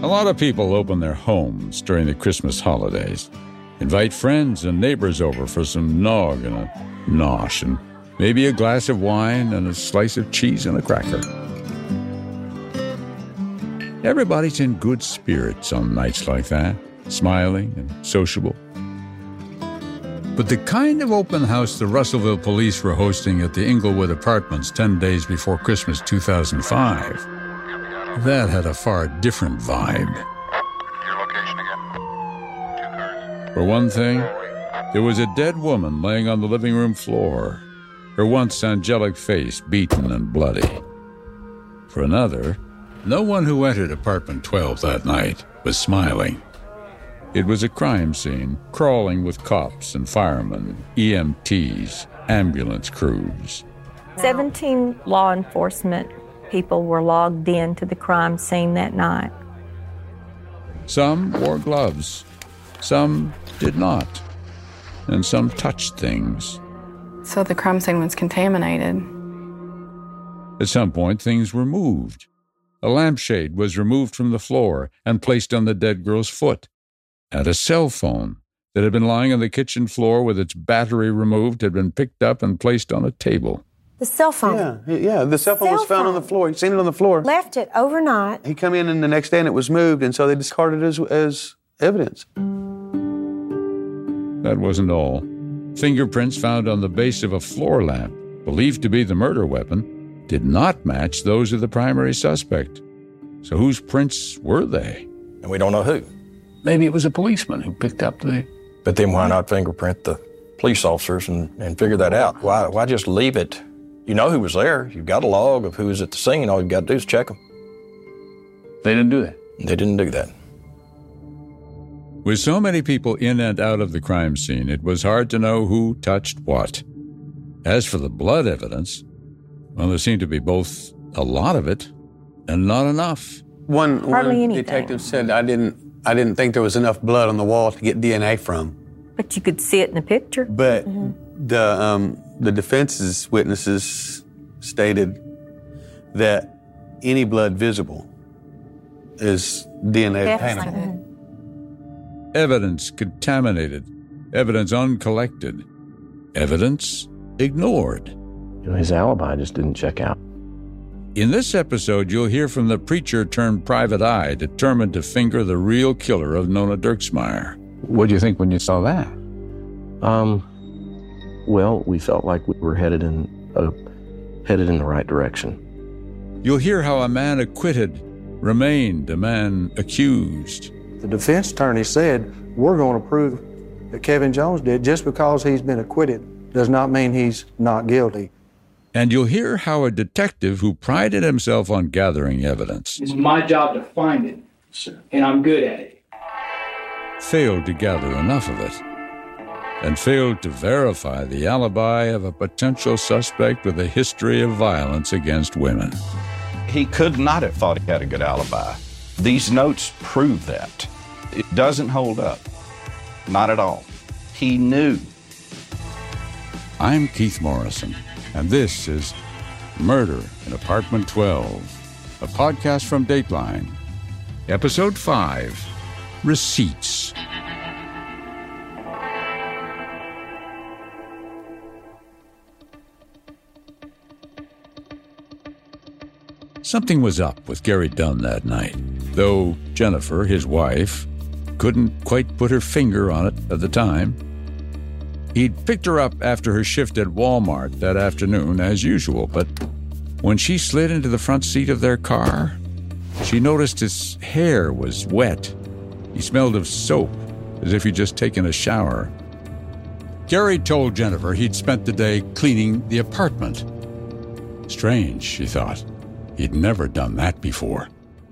A lot of people open their homes during the Christmas holidays, invite friends and neighbors over for some nog and a nosh, and maybe a glass of wine and a slice of cheese and a cracker. Everybody's in good spirits on nights like that, smiling and sociable. But the kind of open house the Russellville police were hosting at the Inglewood Apartments 10 days before Christmas 2005, that had a far different vibe. Your location again. 2 cars. For one thing, there was a dead woman laying on the living room floor, her once angelic face beaten and bloody. For another, no one who entered apartment 12 that night was smiling. It was a crime scene, crawling with cops and firemen, EMTs, ambulance crews. 17 law enforcement people were logged in to the crime scene that night. Some wore gloves, some did not, and some touched things. So the crime scene was contaminated. At some point, things were moved. A lampshade was removed from the floor and placed on the dead girl's foot. And a cell phone that had been lying on the kitchen floor with its battery removed had been picked up and placed on a table. The cell phone. Yeah, the cell phone was found on the floor. You'd seen it on the floor. Left it overnight. He come in and the next day and it was moved, and so they discarded it as evidence. That wasn't all. Fingerprints found on the base of a floor lamp, believed to be the murder weapon, did not match those of the primary suspect. So whose prints were they? And we don't know who. Maybe it was a policeman who picked up the... But then why not fingerprint the police officers and figure that out? Why just leave it? You know who was there. You've got a log of who was at the scene. All you've got to do is check them. They didn't do that. They didn't do that. With so many people in and out of the crime scene, it was hard to know who touched what. As for the blood evidence, well, there seemed to be both a lot of it and not enough. One anything. detective said, I didn't think there was enough blood on the wall to get DNA from. But you could see it in the picture. But the defense's witnesses stated that any blood visible is DNA obtainable. Evidence contaminated, evidence uncollected, evidence ignored. His alibi just didn't check out. In this episode, you'll hear from the preacher turned private eye determined to finger the real killer of Nona Dirksmeyer. What did you think when you saw that? Well, we felt like we were headed in the right direction. You'll hear how a man acquitted remained a man accused. The defense attorney said, we're going to prove that Kevin Jones did. Just because he's been acquitted does not mean he's not guilty. And you'll hear how a detective who prided himself on gathering evidence... It's my job to find it, sir, and I'm good at it. ...failed to gather enough of it, and failed to verify the alibi of a potential suspect with a history of violence against women. He could not have thought he had a good alibi. These notes prove that. It doesn't hold up. Not at all. He knew. I'm Keith Morrison, and this is Murder in Apartment 12, a podcast from Dateline. Episode 5, Receipts. Something was up with Gary Dunn that night, though Jennifer, his wife, couldn't quite put her finger on it at the time. He'd picked her up after her shift at Walmart that afternoon, as usual, but when she slid into the front seat of their car, she noticed his hair was wet. He smelled of soap, as if he'd just taken a shower. Gary told Jennifer he'd spent the day cleaning the apartment. Strange, she thought. He'd never done that before.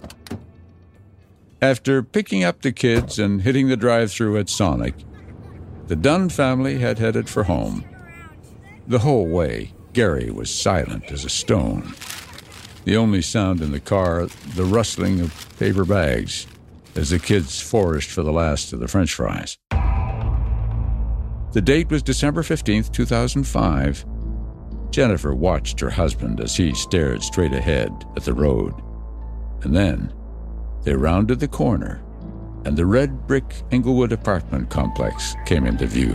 After picking up the kids and hitting the drive-thru at Sonic, the Dunn family had headed for home. The whole way, Gary was silent as a stone. The only sound in the car, the rustling of paper bags, as the kids foraged for the last of the French fries. The date was December 15th, 2005. Jennifer watched her husband as he stared straight ahead at the road. And then they rounded the corner, and the red brick Englewood apartment complex came into view.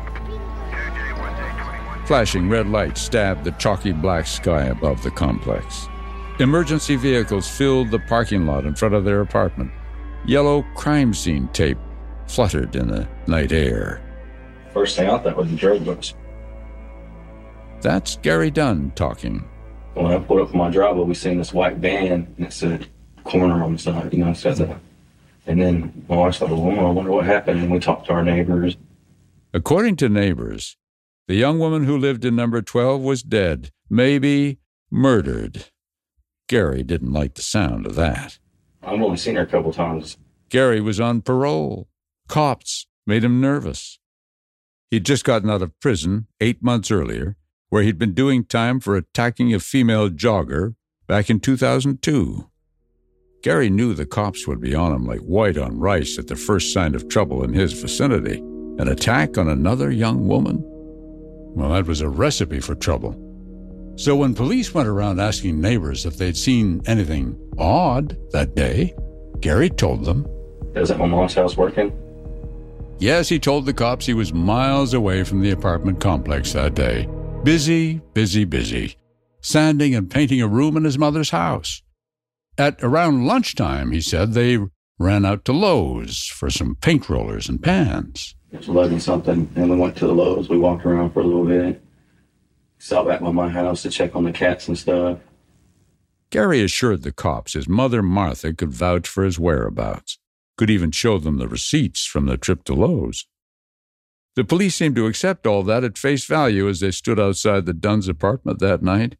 Flashing red lights stabbed the chalky black sky above the complex. Emergency vehicles filled the parking lot in front of their apartment. Yellow crime scene tape fluttered in the night air. First thing I thought was the drug bust. That's Gary Dunn talking. When I pulled up from my driveway, we seen this white van, and it said corner on the side, you know, it said that. And then my wife thought, well, I wonder what happened, and we talked to our neighbors. According to neighbors, the young woman who lived in number 12 was dead, maybe murdered. Gary didn't like the sound of that. I've only seen her a couple times. Gary was on parole. Cops made him nervous. He'd just gotten out of prison 8 months earlier, where he'd been doing time for attacking a female jogger back in 2002. Gary knew the cops would be on him like white on rice at the first sign of trouble in his vicinity. An attack on another young woman? Well, that was a recipe for trouble. So when police went around asking neighbors if they'd seen anything odd that day, Gary told them. I was at my mom's house working. Yes, he told the cops he was miles away from the apartment complex that day. Busy, busy, busy. Sanding and painting a room in his mother's house. At around lunchtime, he said, they ran out to Lowe's for some paint rollers and pans. It was 11-something, and we went to the Lowe's. We walked around for a little bit. Stopped back by my house to check on the cats and stuff. Gary assured the cops his mother, Martha, could vouch for his whereabouts, could even show them the receipts from the trip to Lowe's. The police seemed to accept all that at face value as they stood outside the Dunn's apartment that night.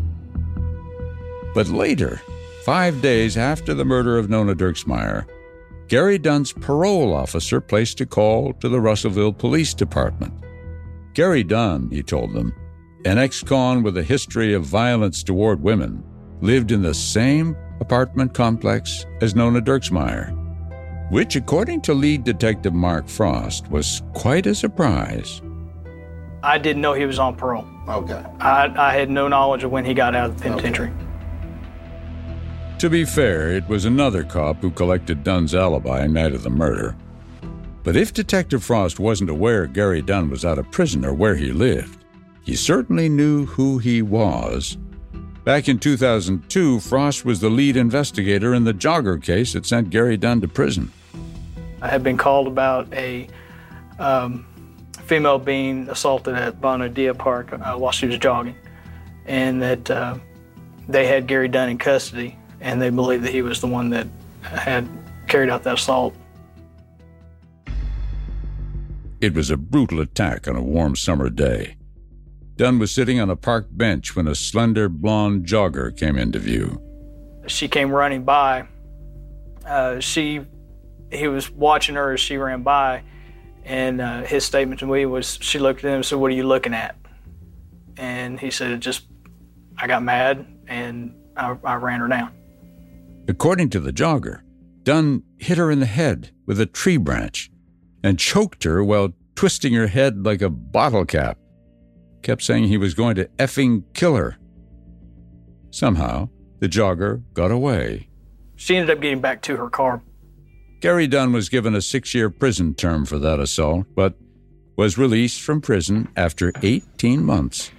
But later, 5 days after the murder of Nona Dirksmeyer, Gary Dunn's parole officer placed a call to the Russellville Police Department. Gary Dunn, he told them, an ex-con with a history of violence toward women, lived in the same apartment complex as Nona Dirksmeyer, which, according to lead detective Mark Frost, was quite a surprise. I didn't know he was on parole. Okay. I had no knowledge of when he got out of the penitentiary. Okay. To be fair, it was another cop who collected Dunn's alibi night of the murder. But if Detective Frost wasn't aware Gary Dunn was out of prison or where he lived, he certainly knew who he was. Back in 2002, Frost was the lead investigator in the jogger case that sent Gary Dunn to prison. I had been called about a female being assaulted at Bonadilla Park while she was jogging, and that they had Gary Dunn in custody, and they believed that he was the one that had carried out that assault. It was a brutal attack on a warm summer day. Dunn was sitting on a park bench when a slender blonde jogger came into view. She came running by. He was watching her as she ran by, and his statement to me was, she looked at him and said, "What are you looking at?" And he said, I got mad, and I ran her down. According to the jogger, Dunn hit her in the head with a tree branch and choked her while twisting her head like a bottle cap. Kept saying he was going to effing kill her. Somehow, the jogger got away. She ended up getting back to her car. Gary Dunn was given a 6-year prison term for that assault, but was released from prison after 18 months.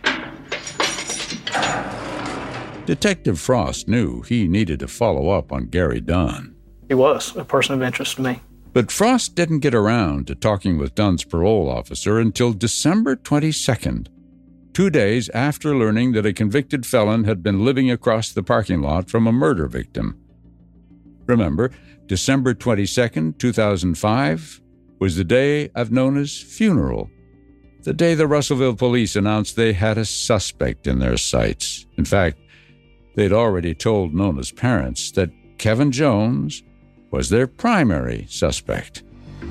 Detective Frost knew he needed to follow up on Gary Dunn. He was a person of interest to me. But Frost didn't get around to talking with Dunn's parole officer until December 22nd, 2 days after learning that a convicted felon had been living across the parking lot from a murder victim. Remember, December 22nd, 2005, was the day of Nona's funeral, the day the Russellville police announced they had a suspect in their sights. In fact, they'd already told Nona's parents that Kevin Jones was their primary suspect.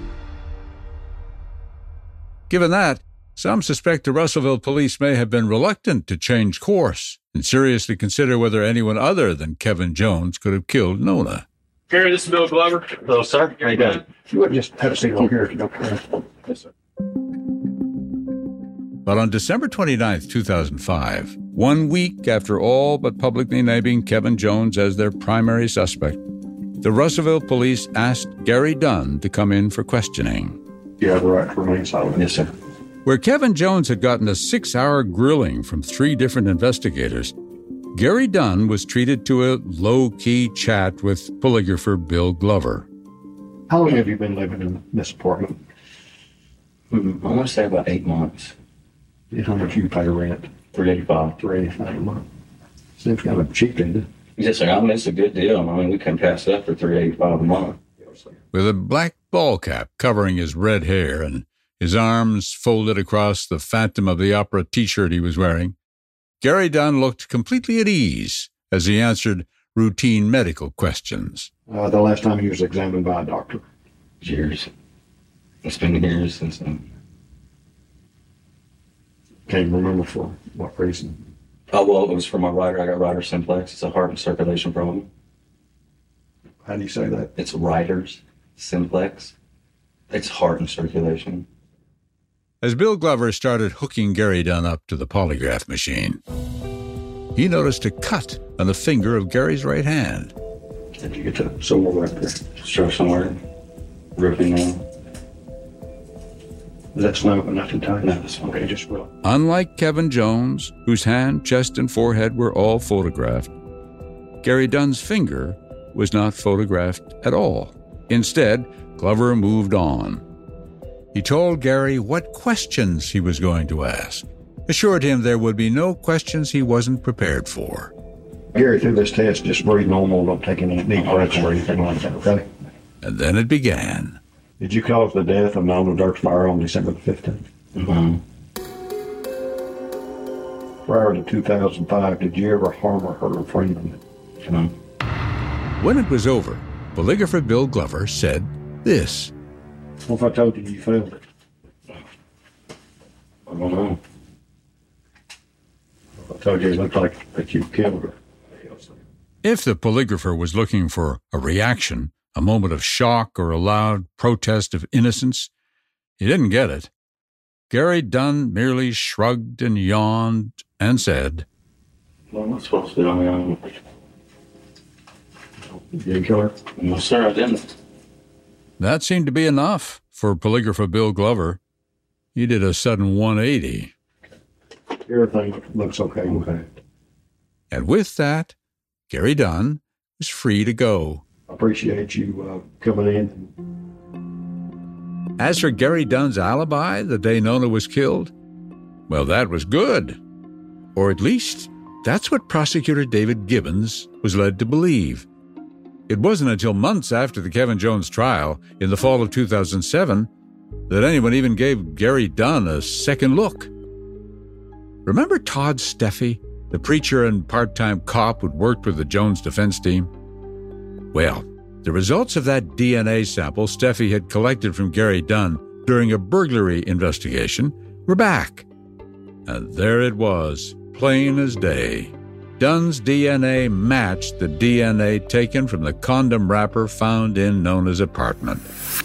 Given that, some suspect the Russellville police may have been reluctant to change course and seriously consider whether anyone other than Kevin Jones could have killed Nona. Gary, this is Bill Glover. Hello, sir. How you doing? You wouldn't just have a seat over here if you don't care. Yes, sir. But on December 29th, 2005, 1 week after all but publicly naming Kevin Jones as their primary suspect, the Russellville police asked Gary Dunn to come in for questioning. You have the right to remain silent. Yes, sir. Where Kevin Jones had gotten a 6-hour grilling from 3 different investigators, Gary Dunn was treated to a low-key chat with polygrapher Bill Glover. How long have you been living in this apartment? I want to say about 8 months. How much you pay rent? $385. $385 a month. Seems kind of cheap, doesn't it? Yes, sir. I mean, it's a good deal. I mean, we couldn't pass it up for $385 a month. With a black ball cap covering his red hair and his arms folded across the Phantom of the Opera T-shirt he was wearing, Gary Dunn looked completely at ease as he answered routine medical questions. The last time he was examined by a doctor? Years. It's been years since then. Can't remember for what reason? Oh, well, it was for my writer. I got writer's simplex. It's a heart and circulation problem. How do you say that? It's writer's simplex. It's heart and circulation. As Bill Glover started hooking Gary Dunn up to the polygraph machine, he noticed a cut on the finger of Gary's right hand. Did you get to somewhere right there? Sure, somewhere. Ripping now. That's nothing tight? No, that's okay, just well. Unlike Kevin Jones, whose hand, chest, and forehead were all photographed, Gary Dunn's finger was not photographed at all. Instead, Glover moved on. He told Gary what questions he was going to ask, assured him there would be no questions he wasn't prepared for. Gary, through this test, just breathe normal, don't take any deep breaths or anything like that, okay? And then it began. Did you cause the death of Nona Dirksmeyer on December the 15th? Mm-hmm. Prior to 2005, did you ever harm or hurt a friend? No. When it was over, polygrapher Bill Glover said this. What if I told you you failed it? I don't know. I told you it looked like that you killed her. If the polygrapher was looking for a reaction, a moment of shock or a loud protest of innocence, he didn't get it. Gary Dunn merely shrugged and yawned and said, Well, I'm not supposed to do it. You didn't kill her? No, sir, I didn't. That seemed to be enough for polygrapher Bill Glover. He did a sudden 180. Everything looks okay. Okay. And with that, Gary Dunn was free to go. I appreciate you coming in. As for Gary Dunn's alibi the day Nona was killed, well, that was good. Or at least, that's what prosecutor David Gibbons was led to believe. It wasn't until months after the Kevin Jones trial, in the fall of 2007, that anyone even gave Gary Dunn a second look. Remember Todd Steffi, the preacher and part-time cop who'd worked with the Jones defense team? Well, the results of that DNA sample Steffi had collected from Gary Dunn during a burglary investigation were back. And there it was, plain as day. Dunn's DNA matched the DNA taken from the condom wrapper found in Nona's apartment.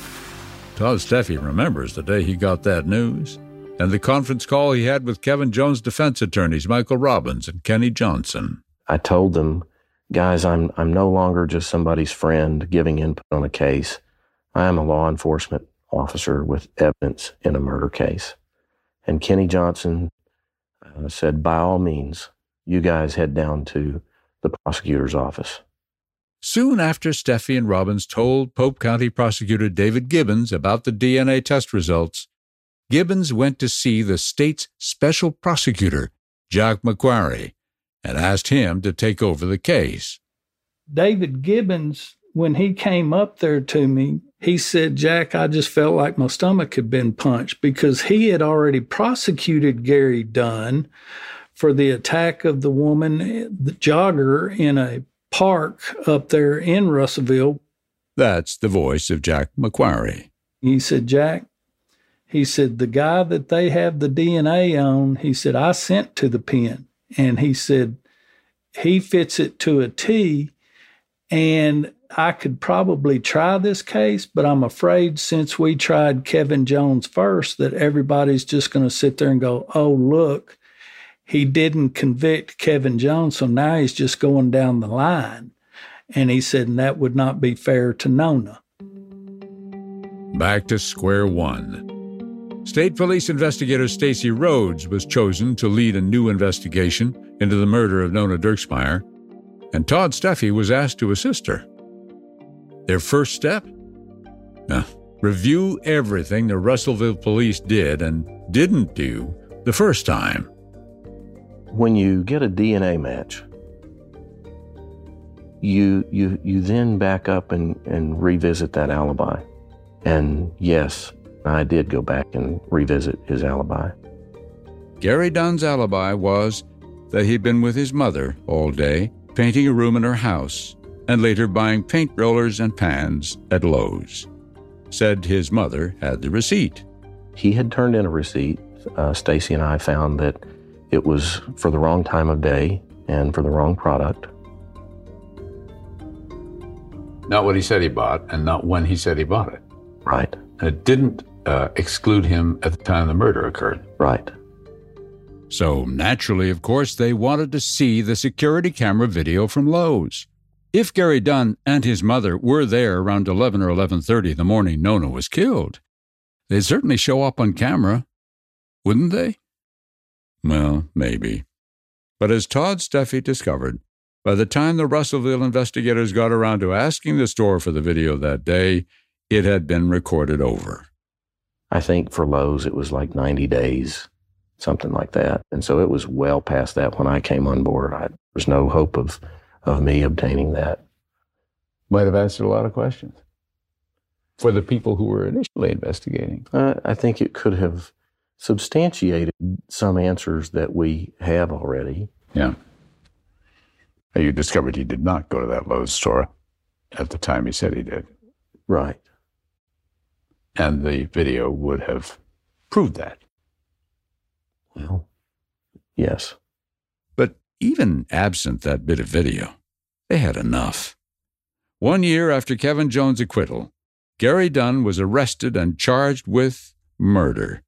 Todd Steffi remembers the day he got that news and the conference call he had with Kevin Jones' defense attorneys, Michael Robbins and Kenny Johnson. I told them, guys, I'm no longer just somebody's friend giving input on a case. I am a law enforcement officer with evidence in a murder case. And Kenny Johnson said, by all means, you guys head down to the prosecutor's office. Soon after Steffi and Robbins told Pope County Prosecutor David Gibbons about the DNA test results, Gibbons went to see the state's special prosecutor, Jack McQuarrie, and asked him to take over the case. David Gibbons, when he came up there to me, he said, Jack, I just felt like my stomach had been punched because he had already prosecuted Gary Dunn for the attack of the woman, the jogger, in a park up there in Russellville. That's the voice of Jack McQuarrie. He said, Jack, he said, the guy that they have the DNA on, he said, I sent to the pen. And he said, he fits it to a T, and I could probably try this case, but I'm afraid since we tried Kevin Jones first that everybody's just going to sit there and go, oh, look, he didn't convict Kevin Jones, so now he's just going down the line. And he said, and that would not be fair to Nona. Back to square one. State Police investigator Stacy Rhodes was chosen to lead a new investigation into the murder of Nona Dirksmeyer, and Todd Steffi was asked to assist her. Their first step? Review everything the Russellville police did and didn't do the first time. When you get a DNA match, you then back up and revisit that alibi. And yes, I did go back and revisit his alibi. Gary Dunn's alibi was that he'd been with his mother all day, painting a room in her house, and later buying paint rollers and pans at Lowe's. Said his mother had the receipt. He had turned in a receipt. Stacy and I found that it was for the wrong time of day and for the wrong product. Not what he said he bought, and not when he said he bought it. Right. And it didn't exclude him at the time the murder occurred. Right. So naturally, of course, they wanted to see the security camera video from Lowe's. If Gary Dunn and his mother were there around 11 or 11:30 the morning Nona was killed, they'd certainly show up on camera, wouldn't they? Well, maybe. But as Todd Steffi discovered, by the time the Russellville investigators got around to asking the store for the video that day, it had been recorded over. I think for Lowe's it was like 90 days, something like that. And so it was well past that when I came on board. There was no hope of me obtaining that. Might have answered a lot of questions for the people who were initially investigating. I think it could have substantiated some answers that we have already. Yeah. You discovered he did not go to that Lowe's store at the time he said he did. Right. And the video would have proved that. Well, yes. But even absent that bit of video, they had enough. 1 year after Kevin Jones' acquittal, Gary Dunn was arrested and charged with murder.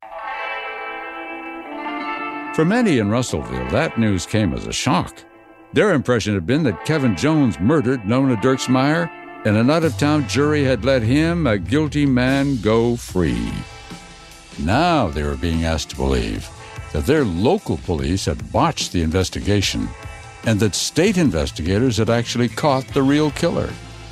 For many in Russellville, that news came as a shock. Their impression had been that Kevin Jones murdered Nona Dirksmeyer, and an out-of-town jury had let him, a guilty man, go free. Now they were being asked to believe that their local police had botched the investigation and that state investigators had actually caught the real killer.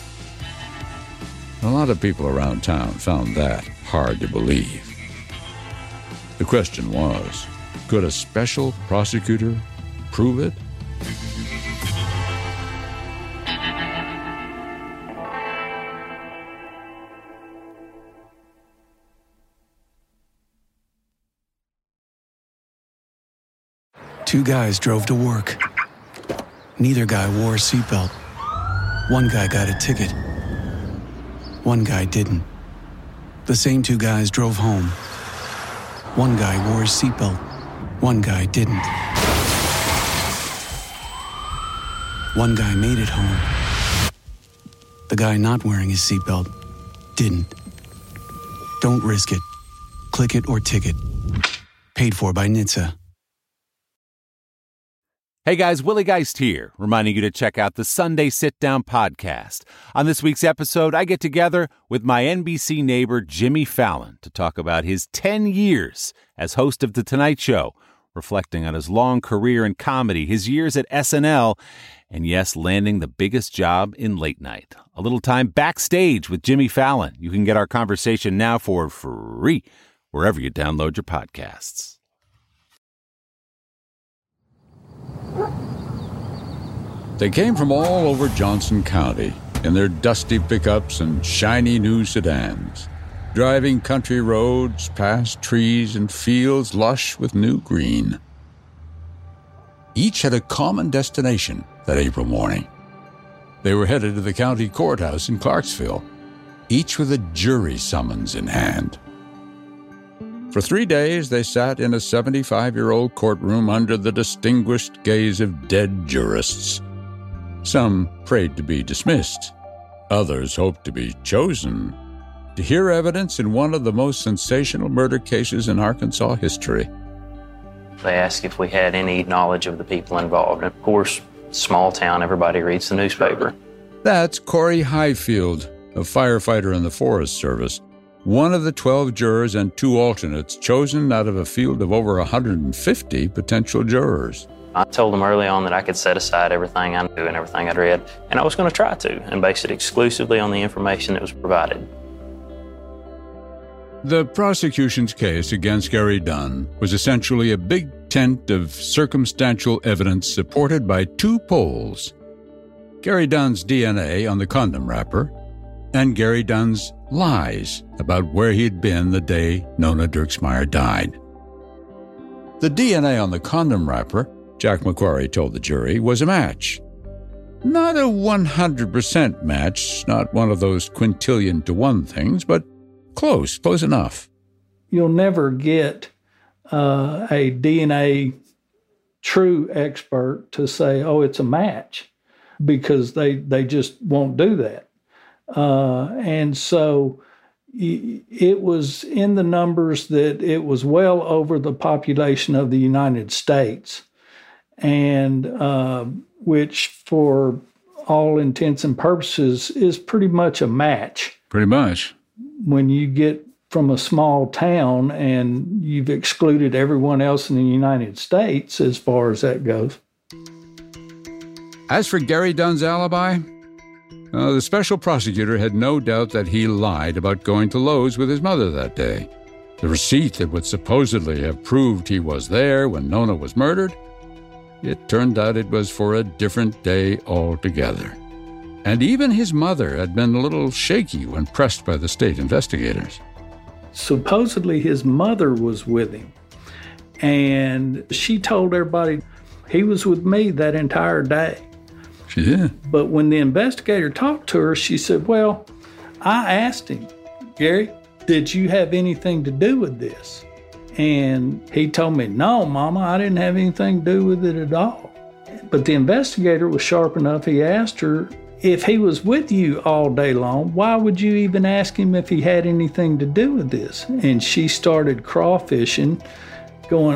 A lot of people around town found that hard to believe. The question was, could a special prosecutor prove it? Two guys drove to work. Neither guy wore a seatbelt. One guy got a ticket. One guy didn't. The same two guys drove home. One guy wore his seatbelt. One guy didn't. One guy made it home. The guy not wearing his seatbelt didn't. Don't risk it. Click it or ticket. Paid for by NHTSA. Hey guys, Willie Geist here, reminding you to check out the Sunday Sit Down podcast. On this week's episode, I get together with my NBC neighbor Jimmy Fallon to talk about his 10 years as host of The Tonight Show, reflecting on his long career in comedy, his years at SNL, and yes, landing the biggest job in late night. A little time backstage with Jimmy Fallon. You can get our conversation now for free wherever you download your podcasts. They came from all over Johnson County in their dusty pickups and shiny new sedans, driving country roads past trees and fields lush with new green. Each had a common destination that April morning. They were headed to the county courthouse in Clarksville, each with a jury summons in hand. For 3 days, they sat in a 75-year-old courtroom under the distinguished gaze of dead jurists. Some prayed to be dismissed. Others hoped to be chosen to hear evidence in one of the most sensational murder cases in Arkansas history. They asked if we had any knowledge of the people involved. Of course, small town, everybody reads the newspaper. That's Corey Highfield, a firefighter in the Forest Service, one of the 12 jurors and 2 alternates chosen out of a field of over 150 potential jurors. I told them early on that I could set aside everything I knew and everything I'd read, and I was going to try to, and base it exclusively on the information that was provided. The prosecution's case against Gary Dunn was essentially a big tent of circumstantial evidence supported by 2 polls: Gary Dunn's DNA on the condom wrapper and Gary Dunn's lies about where he'd been the day Nona Dirksmeyer died. The DNA on the condom wrapper, Jack McQuarrie told the jury, was a match. Not a 100% match, not one of those quintillion to 1 things, but close enough. You'll never get a DNA true expert to say, oh, it's a match, because they just won't do that. And so it was in the numbers that it was well over the population of the United States, and which for all intents and purposes is pretty much a match. Pretty much. When you get from a small town and you've excluded everyone else in the United States as far as that goes. As for Gary Dunn's alibi, the special prosecutor had no doubt that he lied about going to Lowe's with his mother that day. The receipt that would supposedly have proved he was there when Nona was murdered, it turned out it was for a different day altogether. And even his mother had been a little shaky when pressed by the state investigators. Supposedly his mother was with him, and she told everybody he was with me that entire day. She did. But when the investigator talked to her, she said, well, I asked him, Gary, did you have anything to do with this? And he told me, no, Mama, I didn't have anything to do with it at all. But the investigator was sharp enough. He asked her, if he was with you all day long, why would you even ask him if he had anything to do with this? And she started crawfishing, going,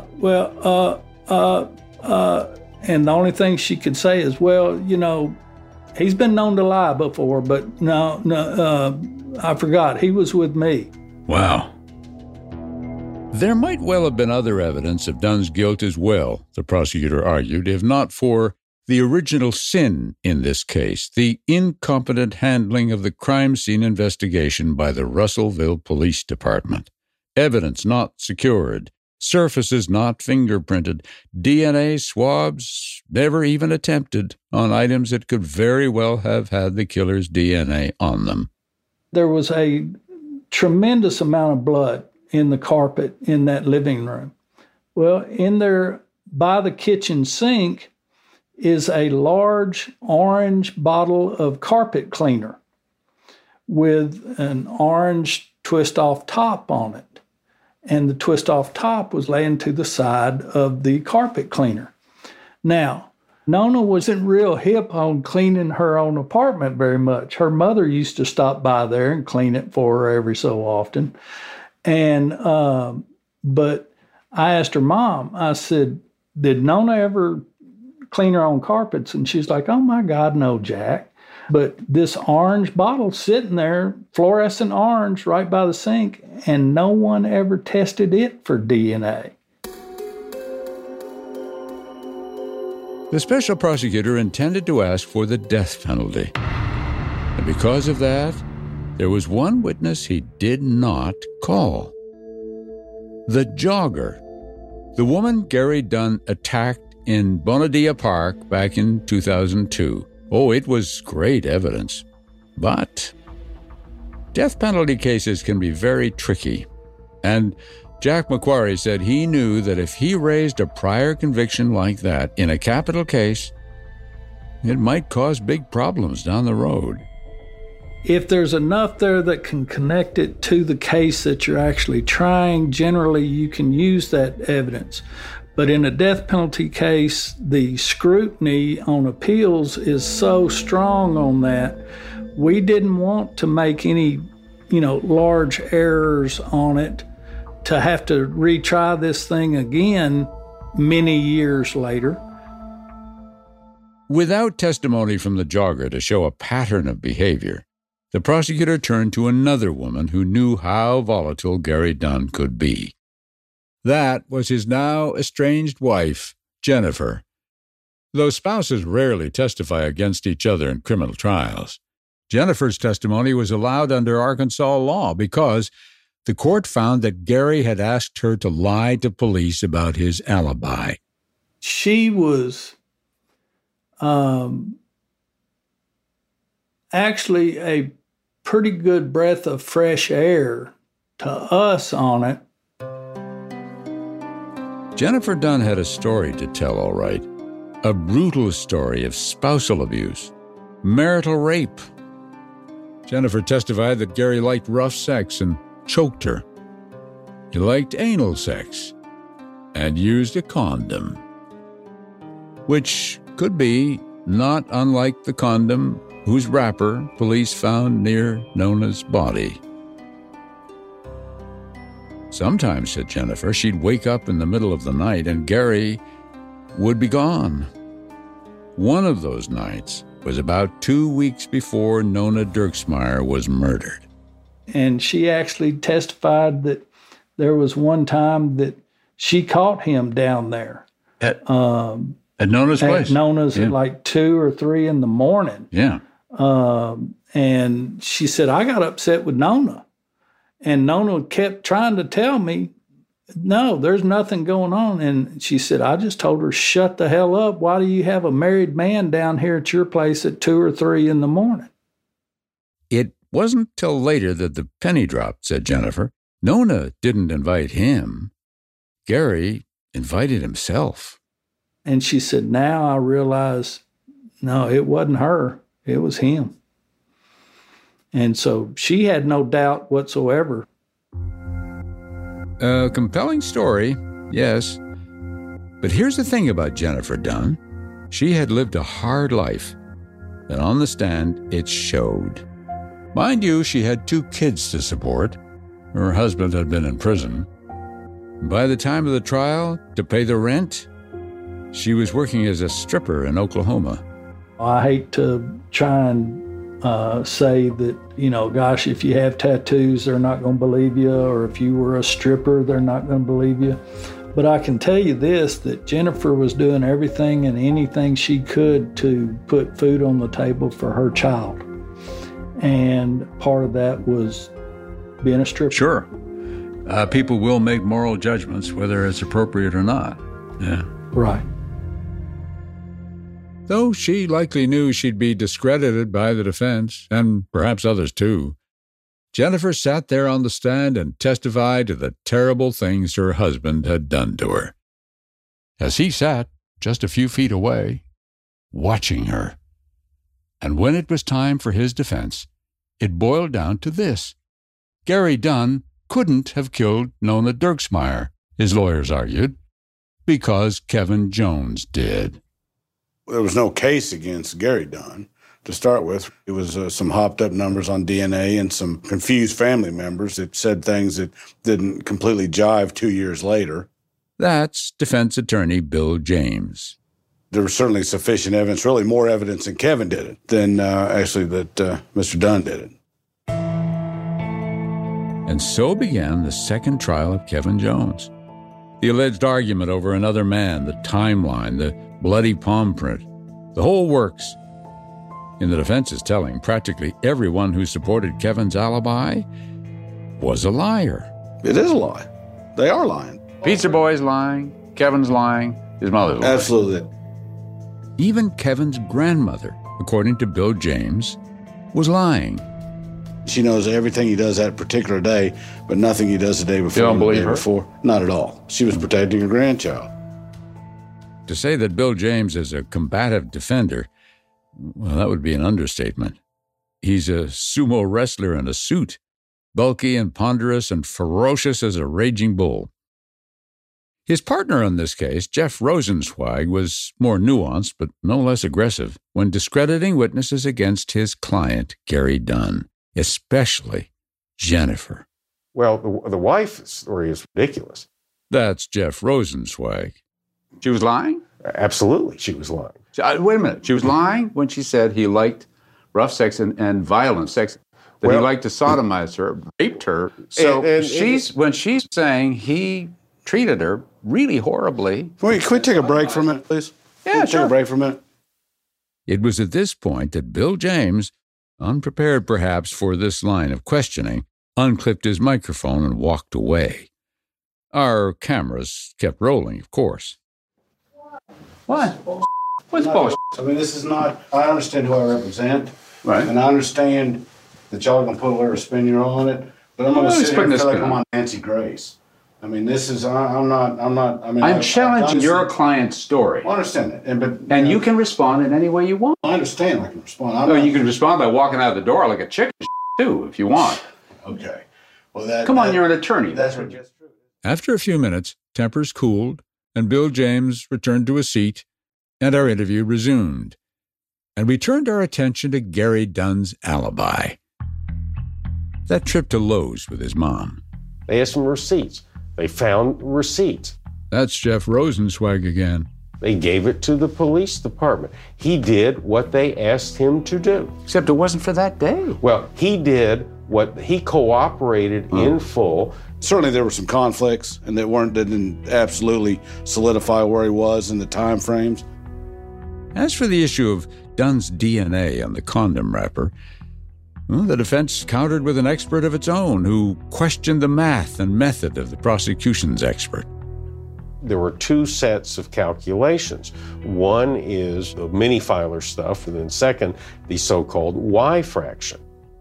and the only thing she could say is, well, you know, he's been known to lie before, but no, I forgot. He was with me. Wow. There might well have been other evidence of Dunn's guilt as well, the prosecutor argued, if not for the original sin in this case, the incompetent handling of the crime scene investigation by the Russellville Police Department. Evidence not secured, surfaces not fingerprinted, DNA swabs never even attempted on items that could very well have had the killer's DNA on them. There was a tremendous amount of blood in the carpet in that living room. Well, in there by the kitchen sink is a large orange bottle of carpet cleaner with an orange twist-off top on it. And the twist-off top was laying to the side of the carpet cleaner. Now, Nona wasn't real hip on cleaning her own apartment very much. Her mother used to stop by there and clean it for her every so often. And but I asked her mom, I said, did Nona ever clean her own carpets? And she's like, oh my God, no, Jack. But this orange bottle sitting there, fluorescent orange, right by the sink, and no one ever tested it for DNA. The special prosecutor intended to ask for the death penalty. And because of that, there was one witness he did not call. The jogger. The woman Gary Dunn attacked in Bonadilla Park back in 2002. Oh, it was great evidence. But death penalty cases can be very tricky. And Jack McQuarrie said he knew that if he raised a prior conviction like that in a capital case, it might cause big problems down the road. If there's enough there that can connect it to the case that you're actually trying, generally you can use that evidence. But in a death penalty case, the scrutiny on appeals is so strong on that. We didn't want to make any, large errors on it to have to retry this thing again many years later. Without testimony from the jogger to show a pattern of behavior, the prosecutor turned to another woman who knew how volatile Gary Dunn could be. That was his now estranged wife, Jennifer. Though spouses rarely testify against each other in criminal trials, Jennifer's testimony was allowed under Arkansas law because the court found that Gary had asked her to lie to police about his alibi. She was actually a pretty good breath of fresh air to us on it. Jennifer Dunn had a story to tell, all right. A brutal story of spousal abuse, marital rape. Jennifer testified that Gary liked rough sex and choked her. He liked anal sex and used a condom, which could be not unlike the condom whose wrapper police found near Nona's body. Sometimes, said Jennifer, she'd wake up in the middle of the night and Gary would be gone. One of those nights was about 2 weeks before Nona Dirksmeyer was murdered. And she actually testified that there was one time that she caught him down there. At Nona's place? At Nona's at like 2 or 3 in the morning. Yeah. And she said, I got upset with Nona. And Nona kept trying to tell me, no, there's nothing going on. And she said, I just told her, shut the hell up. Why do you have a married man down here at your place at 2 or 3 in the morning? It wasn't till later that the penny dropped, said Jennifer. Nona didn't invite him. Gary invited himself. And she said, now I realize, no, it wasn't her. It was him. And so she had no doubt whatsoever. A compelling story, yes. But here's the thing about Jennifer Dunn. She had lived a hard life, and on the stand, it showed. Mind you, she had 2 kids to support. Her husband had been in prison. By the time of the trial, to pay the rent, she was working as a stripper in Oklahoma. I hate to try and say that, gosh, if you have tattoos, they're not going to believe you, or if you were a stripper, they're not going to believe you. But I can tell you this, that Jennifer was doing everything and anything she could to put food on the table for her child. And part of that was being a stripper. Sure. People will make moral judgments, whether it's appropriate or not. Yeah. Right. Though she likely knew she'd be discredited by the defense, and perhaps others too, Jennifer sat there on the stand and testified to the terrible things her husband had done to her. As he sat just a few feet away, watching her. And when it was time for his defense, it boiled down to this. Gary Dunn couldn't have killed Nona Dirksmeyer, his lawyers argued, because Kevin Jones did. There was no case against Gary Dunn to start with. It was some hopped-up numbers on DNA and some confused family members that said things that didn't completely jive 2 years later. That's defense attorney Bill James. There was certainly sufficient evidence, really more evidence that Kevin did it than actually that Mr. Dunn did it. And so began the second trial of Kevin Jones. The alleged argument over another man, the timeline, the bloody palm print, the whole works. In the defense's telling, practically everyone who supported Kevin's alibi was a liar. It is a lie. They are lying. Pizza Boy's lying, Kevin's lying, his mother's lying. Absolutely. Even Kevin's grandmother, according to Bill James, was lying. She knows everything he does that particular day, but nothing he does the day before. You don't believe her? Before. Not at all. She was protecting her grandchild. To say that Bill James is a combative defender, well, that would be an understatement. He's a sumo wrestler in a suit, bulky and ponderous and ferocious as a raging bull. His partner in this case, Jeff Rosenzweig, was more nuanced but no less aggressive when discrediting witnesses against his client, Gary Dunn, especially Jennifer. Well, the wife's story is ridiculous. That's Jeff Rosenzweig. She was lying? Absolutely, she was lying. Wait a minute. She was lying when she said he liked rough sex and violent sex. That he liked to sodomize her, raped her. So when she's saying he treated her really horribly. Wait, can we take a break for a minute, please? Yeah, sure. Take a break for a minute. It was at this point that Bill James, unprepared perhaps for this line of questioning, unclipped his microphone and walked away. Our cameras kept rolling, of course. What? What's bullshit? I mean, this is not, I understand who I represent. Right. And I understand that y'all are going to put a little spin on it, but I'm going to sit here and feel like I'm on Nancy Grace. I mean, this is, I'm challenging your client's story. I understand that. And you can respond in any way you want. I understand I can respond. You can respond by walking out of the door like a chicken too, if you want. Okay. Well, Come on, you're an attorney. That's what gets true. After a few minutes, tempers cooled, and Bill James returned to a seat, and our interview resumed. And we turned our attention to Gary Dunn's alibi. That trip to Lowe's with his mom. They had some receipts. They found receipts. That's Jeff Rosenzweig again. They gave it to the police department. He did what they asked him to do. Except it wasn't for that day. Well, he did what he cooperated in full. Certainly there were some conflicts, and that didn't absolutely solidify where he was in the time frames. As for the issue of Dunn's DNA on the condom wrapper, the defense countered with an expert of its own who questioned the math and method of the prosecution's expert. There were two sets of calculations. One is the mini-filer stuff, and then second, the so-called Y fraction.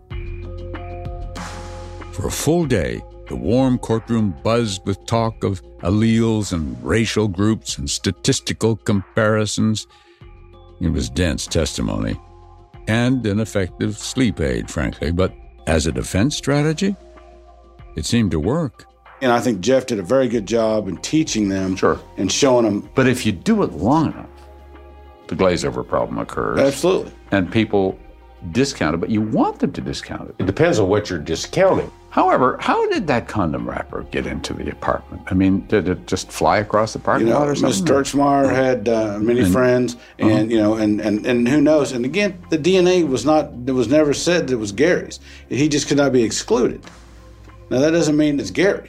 For a full day, the warm courtroom buzzed with talk of alleles and racial groups and statistical comparisons. It was dense testimony and an effective sleep aid, frankly. But as a defense strategy, it seemed to work. And I think Jeff did a very good job in teaching them and showing them. But if you do it long enough, the glaze-over problem occurs. Absolutely. And people discount it, but you want them to discount it. It depends on what you're discounting. However, how did that condom wrapper get into the apartment? I mean, did it just fly across the parking lot or something? Ms. Dirksmeyer had many friends, and and who knows? And again, the DNA was never said that it was Gary's. He just could not be excluded. Now that doesn't mean it's Gary.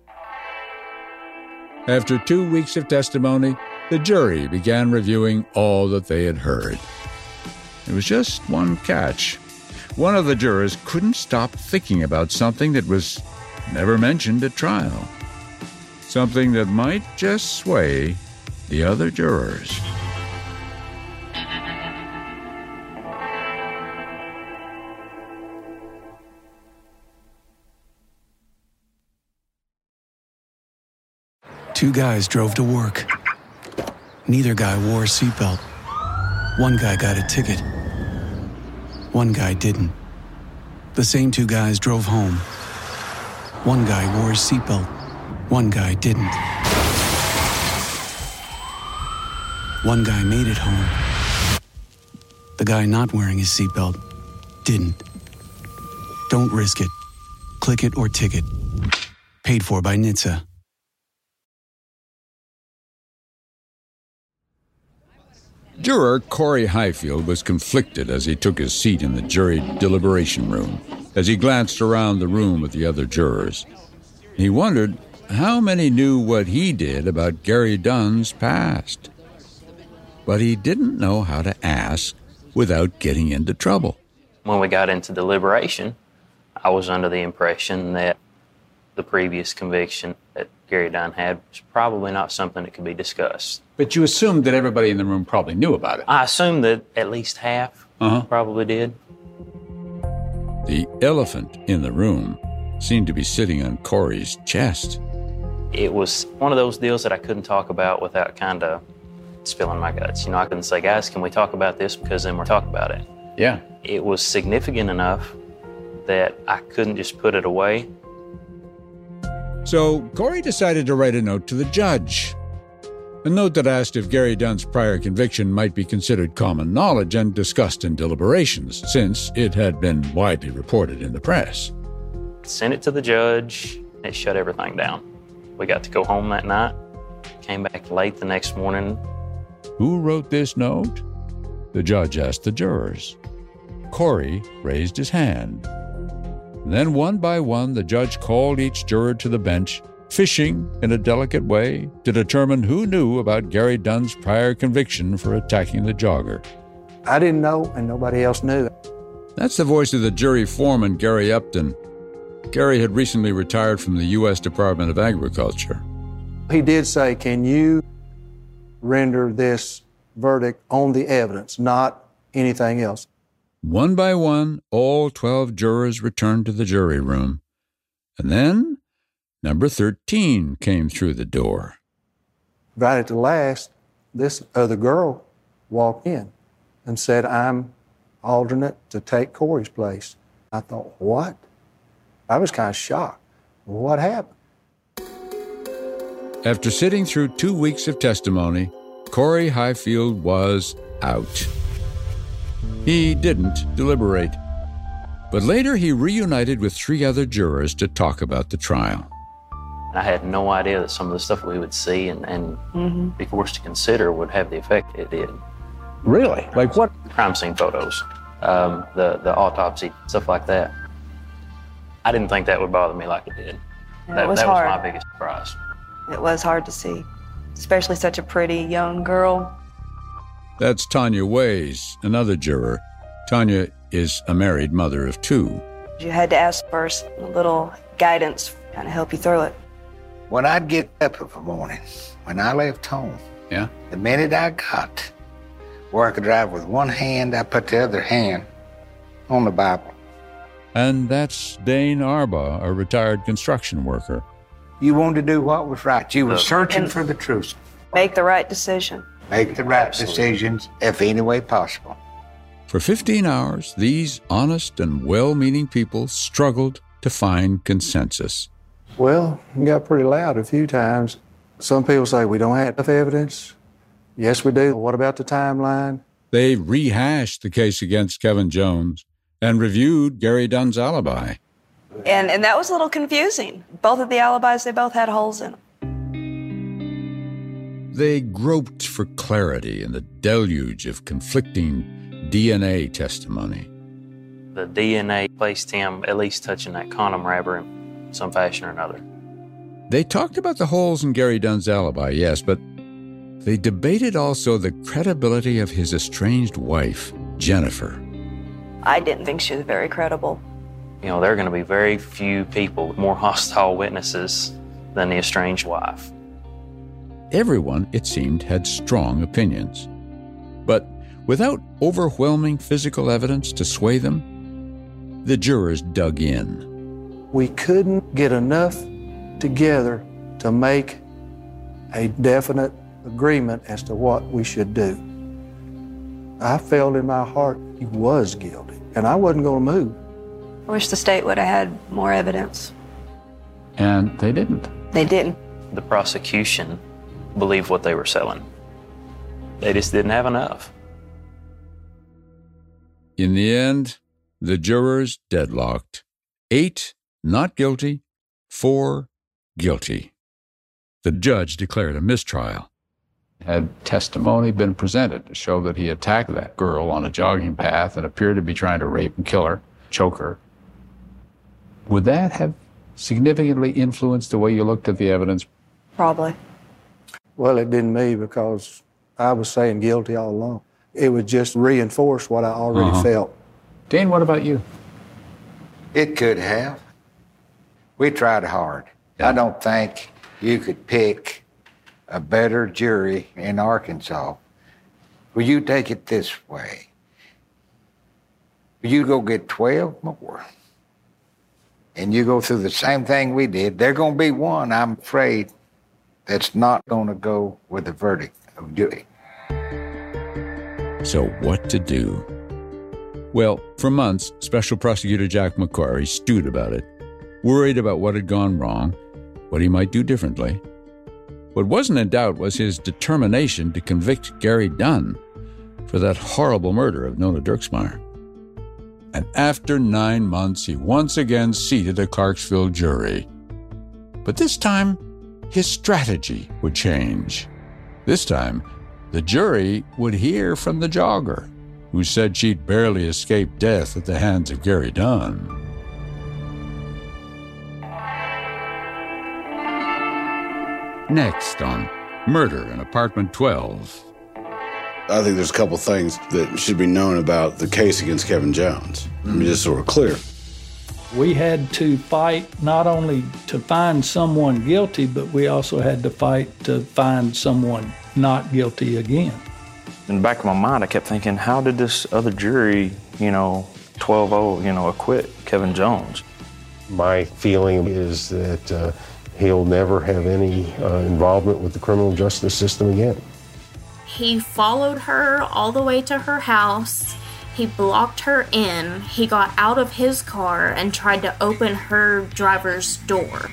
After 2 weeks of testimony, the jury began reviewing all that they had heard. There was just one catch. One of the jurors couldn't stop thinking about something that was never mentioned at trial. Something that might just sway the other jurors. Two guys drove to work. Neither guy wore a seatbelt. One guy got a ticket. One guy didn't. The same two guys drove home. One guy wore his seatbelt. One guy didn't. One guy made it home. The guy not wearing his seatbelt didn't. Don't risk it. Click it or ticket. Paid for by NHTSA. Juror Corey Highfield was conflicted as he took his seat in the jury deliberation room, as he glanced around the room at the other jurors. He wondered how many knew what he did about Gary Dunn's past. But he didn't know how to ask without getting into trouble. When we got into deliberation, I was under the impression that the previous conviction that Gary Dunn had was probably not something that could be discussed. But you assumed that everybody in the room probably knew about it. I assumed that at least half probably did. The elephant in the room seemed to be sitting on Corey's chest. It was one of those deals that I couldn't talk about without kind of spilling my guts. I couldn't say, guys, can we talk about this? Because then we'll talk about it. Yeah. It was significant enough that I couldn't just put it away. So Corey decided to write a note to the judge. A note that asked if Gary Dunn's prior conviction might be considered common knowledge and discussed in deliberations, since it had been widely reported in the press. Sent it to the judge. It shut everything down. We got to go home that night. Came back late the next morning. Who wrote this note? The judge asked the jurors. Corey raised his hand. Then one by one, the judge called each juror to the bench, fishing in a delicate way to determine who knew about Gary Dunn's prior conviction for attacking the jogger. I didn't know, and nobody else knew. That's the voice of the jury foreman, Gary Upton. Gary had recently retired from the U.S. Department of Agriculture. He did say, can you render this verdict on the evidence, not anything else? One by one, all 12 jurors returned to the jury room. And then, number 13 came through the door. Right at the last, this other girl walked in and said, I'm alternate to take Corey's place. I thought, what? I was kind of shocked. What happened? After sitting through 2 weeks of testimony, Corey Highfield was out. He didn't deliberate, but later he reunited with 3 other jurors to talk about the trial. I had no idea that some of the stuff we would see and be forced to consider would have the effect it did. Really? Like what? Crime scene photos, the autopsy, stuff like that. I didn't think that would bother me like it did. Yeah, that was was hard. my biggest surprise. It was hard to see, especially such a pretty young girl. That's Tanya Ways, another juror. Tanya is a married mother of 2. You had to ask for a little guidance, kind of help you through it. When I'd get up in the morning, when I left home, Yeah? the minute I got where I could drive with one hand, I put the other hand on the Bible. And that's Dane Arbaugh, a retired construction worker. You wanted to do what was right. You were searching for the truth. Make the right decision. Make the right decisions if any way possible. For 15 hours, these honest and well-meaning people struggled to find consensus. Well, it got pretty loud a few times. Some people say we don't have enough evidence. Yes, we do. What about the timeline? They rehashed the case against Kevin Jones and reviewed Gary Dunn's alibi. And that was a little confusing. Both of the alibis, they both had holes in them. They groped for clarity in the deluge of conflicting DNA testimony. The DNA placed him at least touching that condom wrapper in some fashion or another. They talked about the holes in Gary Dunn's alibi, yes, but they debated also the credibility of his estranged wife, Jennifer. I didn't think she was very credible. You know, there are going to be very few people, more hostile witnesses than the estranged wife. Everyone, it seemed, had strong opinions. But without overwhelming physical evidence to sway them, the jurors dug in. We couldn't get enough together to make a definite agreement as to what we should do. I felt in my heart he was guilty, and I wasn't going to move. I wish the state would have had more evidence. And they didn't. They didn't. The prosecution believed what they were selling. They just didn't have enough. In the end, the jurors deadlocked. 8 not guilty, 4 guilty. The judge declared a mistrial. Had testimony been presented to show that he attacked that girl on a jogging path and appeared to be trying to rape and kill her, choke her, would that have significantly influenced the way you looked at the evidence? Probably. Well, it didn't me because I was saying guilty all along. It would just reinforce what I already felt. Dane, what about you? It could have. We tried hard. I don't think you could pick a better jury in Arkansas. Will you take it this way? Will you go get 12 more? And you go through the same thing we did. There's going to be one, I'm afraid, that's not going to go with the verdict of guilty. So what to do? Well, for months, Special Prosecutor Jack McQuarrie stewed about it, worried about what had gone wrong, what he might do differently. What wasn't in doubt was his determination to convict Gary Dunn for that horrible murder of Nona Dirksmeyer. And after 9 months, he once again seated a Clarksville jury. But this time, his strategy would change. This time, the jury would hear from the jogger. who said she'd barely escaped death at the hands of Gary Dunn. Next on Murder in Apartment 12. I think there's a couple things that should be known about the case against Kevin Jones. Let me just sort of clear. We had to fight not only to find someone guilty, but we also had to fight to find someone not guilty again. In the back of my mind, I kept thinking, how did this other jury, 12-0, acquit Kevin Jones? My feeling is that he'll never have any involvement with the criminal justice system again. He followed her all the way to her house. He blocked her in. He got out of his car and tried to open her driver's door.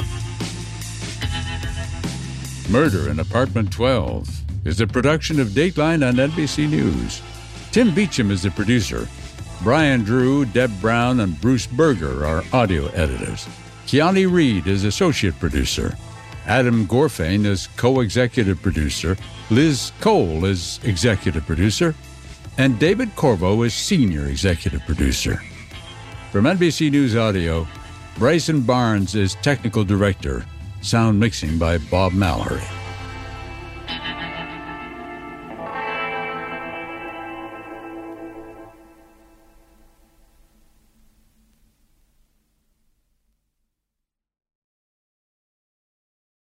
Murder in Apartment 12 is a production of Dateline on NBC News. Tim Beecham is the producer. Brian Drew, Deb Brown, and Bruce Berger are audio editors. Keani Reed is associate producer. Adam Gorfain is co-executive producer. Liz Cole is executive producer. And David Corvo is senior executive producer. From NBC News Audio, Bryson Barnes is technical director. Sound mixing by Bob Mallory.